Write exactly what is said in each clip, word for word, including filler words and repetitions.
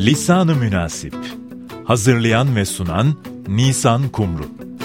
Lisan-ı Münasip. Hazırlayan ve sunan Nisan Kumru.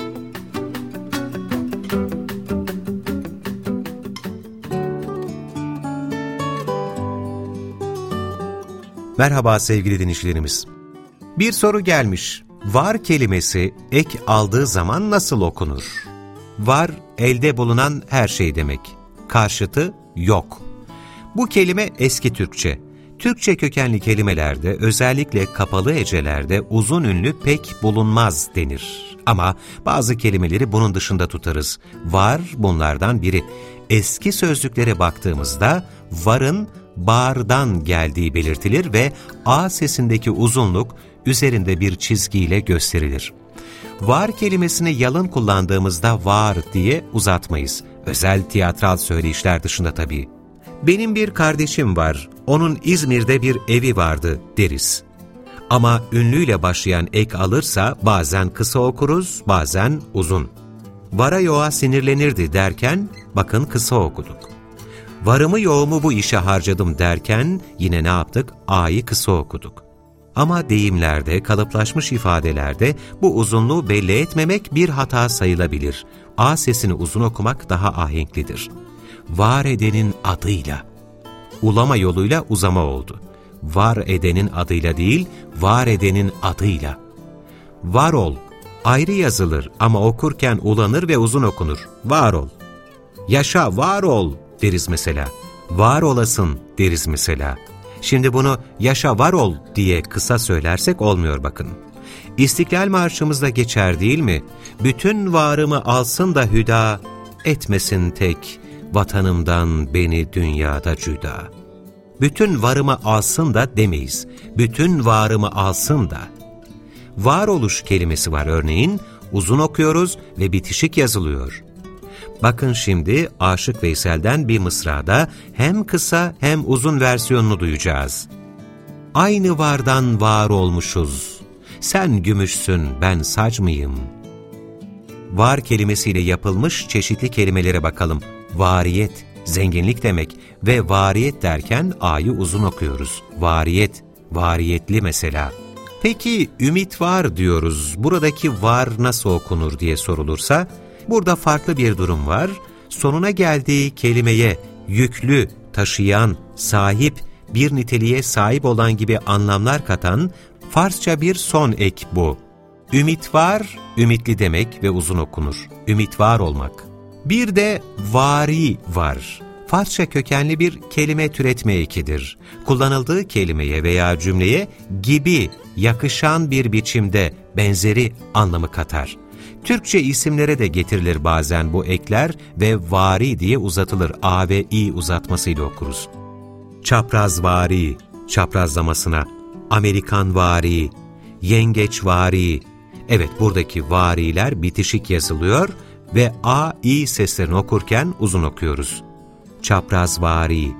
Merhaba sevgili dinleyicilerimiz. Bir soru gelmiş. Var kelimesi ek aldığı zaman nasıl okunur? Var, elde bulunan her şey demek. Karşıtı yok. Bu kelime eski Türkçe. Türkçe kökenli kelimelerde, özellikle kapalı hecelerde uzun ünlü pek bulunmaz denir. Ama bazı kelimeleri bunun dışında tutarız. Var bunlardan biri. Eski sözlüklere baktığımızda varın bağırdan geldiği belirtilir ve A sesindeki uzunluk üzerinde bir çizgiyle gösterilir. Var kelimesini yalın kullandığımızda var diye uzatmayız. Özel tiyatral söyleyişler dışında tabii. Benim bir kardeşim var, onun İzmir'de bir evi vardı deriz. Ama ünlüyle başlayan ek alırsa bazen kısa okuruz, bazen uzun. Vara yoğa sinirlenirdi derken bakın kısa okuduk. Varımı yoğumu bu işe harcadım derken yine ne yaptık? A'yı kısa okuduk. Ama deyimlerde, kalıplaşmış ifadelerde bu uzunluğu belli etmemek bir hata sayılabilir. A sesini uzun okumak daha ahenklidir. Var edenin adıyla. Ulama yoluyla uzama oldu. Var edenin adıyla değil, var edenin adıyla. Var ol, ayrı yazılır ama okurken ulanır ve uzun okunur. Var ol. Yaşa, var ol deriz mesela. Var olasın deriz mesela. Şimdi bunu yaşa var ol diye kısa söylersek olmuyor bakın. İstiklal Marşımızda geçer değil mi? Bütün varımı alsın da hüda, etmesin tek, vatanımdan beni dünyada cüda. Bütün varımı alsın da demeyiz. Bütün varımı alsın da. Varoluş kelimesi var örneğin, uzun okuyoruz ve bitişik yazılıyor. Bakın şimdi Aşık Veysel'den bir mısrada hem kısa hem uzun versiyonunu duyacağız. Aynı vardan var olmuşuz, sen gümüşsün ben sac mıyım? Var kelimesiyle yapılmış çeşitli kelimelere bakalım. Variyet, zenginlik demek ve variyet derken A'yı uzun okuyoruz. Variyet, variyetli mesela. Peki ümit var diyoruz, buradaki var nasıl okunur diye sorulursa, burada farklı bir durum var. Sonuna geldiği kelimeye yüklü, taşıyan, sahip, bir niteliğe sahip olan gibi anlamlar katan Farsça bir son ek bu. Ümit var, ümitli demek ve uzun okunur. Ümit var olmak. Bir de vari var. Farsça kökenli bir kelime türetme ekidir. Kullanıldığı kelimeye veya cümleye gibi, yakışan bir biçimde benzeri anlamı katar. Türkçe isimlere de getirilir bazen bu ekler ve vari diye uzatılır. A ve i uzatmasıyla okuruz. Çaprazvari, çaprazlamasına, Amerikanvari, yengeçvari. Evet, buradaki variler bitişik yazılıyor ve a, i seslerini okurken uzun okuyoruz. Çaprazvari.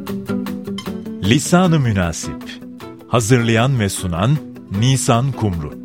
Lisan-ı Münasip. Hazırlayan ve sunan Nisan Kumru.